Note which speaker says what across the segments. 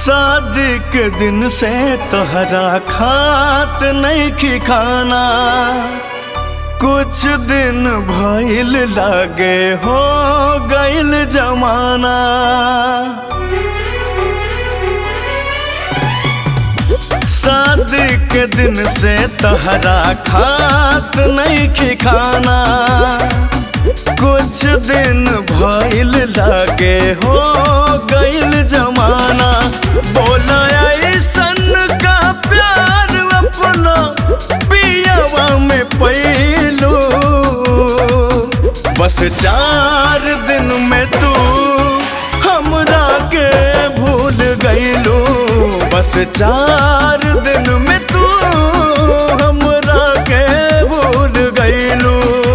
Speaker 1: शादी के दिन से तोहरा खात नहीं खाना, कुछ दिन भइल लागे हो गइल जमाना। शादी के दिन से तोहरा खात नहीं खाना, कुछ दिन भइल लागे हो गइल जमाना। बोला ऐसन का प्यार अपना पियवा में पैलू, बस 4 दिन में तू हमरा के भूल गइलू। बस 4 दिन में तू हमरा के भूल गइलू।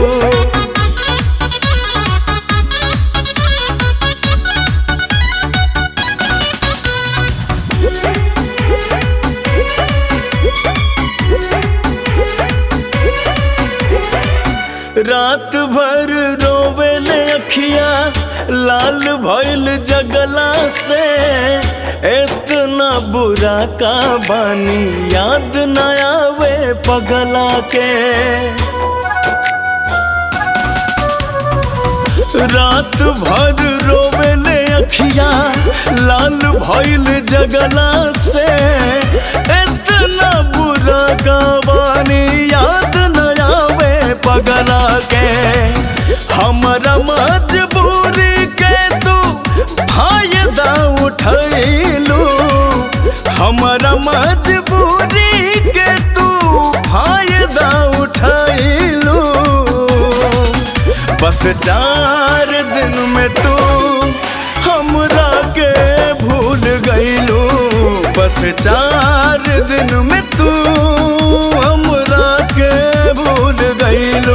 Speaker 1: रात भर रोवेले अखिया लाल भइल जगला से, इतना बुरा का बानी याद न आवे पगला के। रात भर रोवेले अखिया लाल भइल जगला से, इतना बुरा का बानी याद न आवे पगला के। हमरा मजबूरी के तू फायदा उठैलू, हमरा मजबूरी के तू फायदा उठैलू। बस 4 दिन में तू हमरा के भूल गइलू। बस 4 दिन में तू हमरा के भूल गइलू।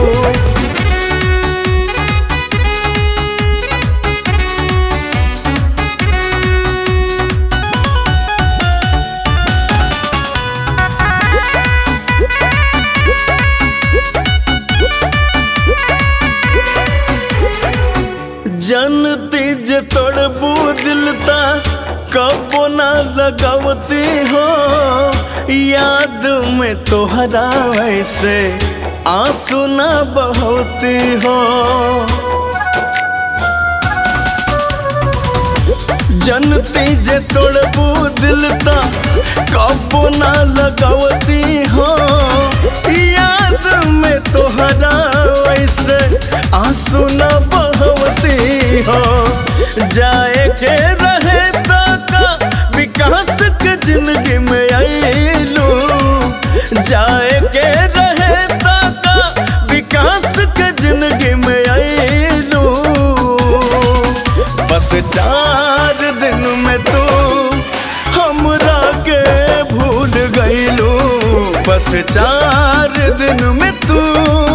Speaker 1: जनती जे तोड़बू दिल ता कबो ना लगावती हो, याद में तोहरा वैसे आंसू ना बहती हो। जनती जे तोड़बू दिल ता कबो ना लगावती हो, याद में तोहरा वैसे आंसू ना बहती हो। जाए के रहे का विकास के जिंदगी में आईलू, जाए के रहे का विकास के जिंदगी में आईलू। बस 4 दिन में तू हमरा के भूल गइलू। बस 4 दिन में तू